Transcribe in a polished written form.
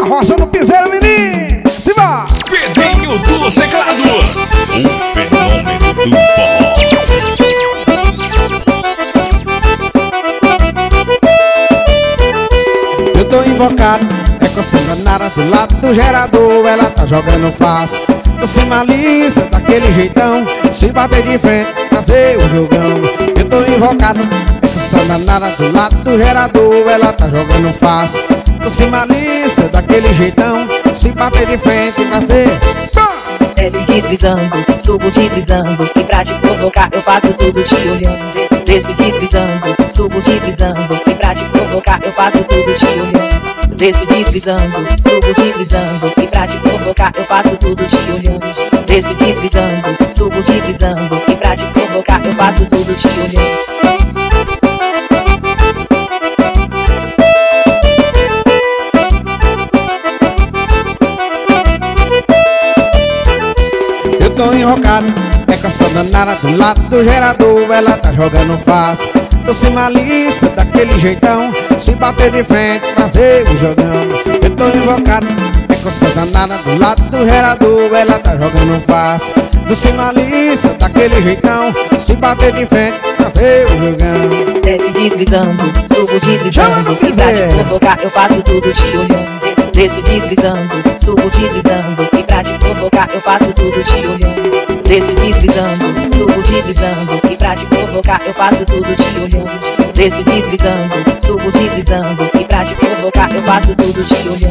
Rocha no piseiro, menino. Se vá. Pedrinho dos Teclados, o fenômeno do forró. Eu tô invocado, é coçando a nara do lado do gerador. Ela tá jogando fácil, tô sem malícia, daquele jeitão. Se bater de frente, fazer o jogão. Eu tô invocado, é coçando a nara do lado do gerador. Ela tá jogando fácil, tô sem malícia, daquele jeitão. Se bater de frente, fazer... Desce deslizando, subo deslizando, e pra te provocar eu faço tudo te olhando. Desço deslizando, subo deslizando, e pra te provocar eu faço tudo te olhando. Desço deslizando, subo deslizando, e pra te provocar eu faço tudo te olhando. Desço deslizando, subo deslizando, e pra te provocar eu faço tudo te olhando. Tô enrocado, é com essa danada do lado do gerador. Ela tá jogando fácil, tô sem malícia, daquele jeitão. Se bater de frente, fazer o jogão. Eu tô invocado, é com essa danada do lado do gerador. Ela tá jogando fácil, tô sem malícia, daquele jeitão. Se bater de frente, fazer o jogão. Desce deslizando, subo deslizando, e pra te provocar eu faço tudo te olhando. Desço deslizando, subo deslizando, e pra te provocar eu faço tudo te olhando. Desço deslizando, subo deslizando, e pra te provocar eu faço tudo te olhando. Desço deslizando, subo deslizando, e pra te provocar eu faço tudo te olhando.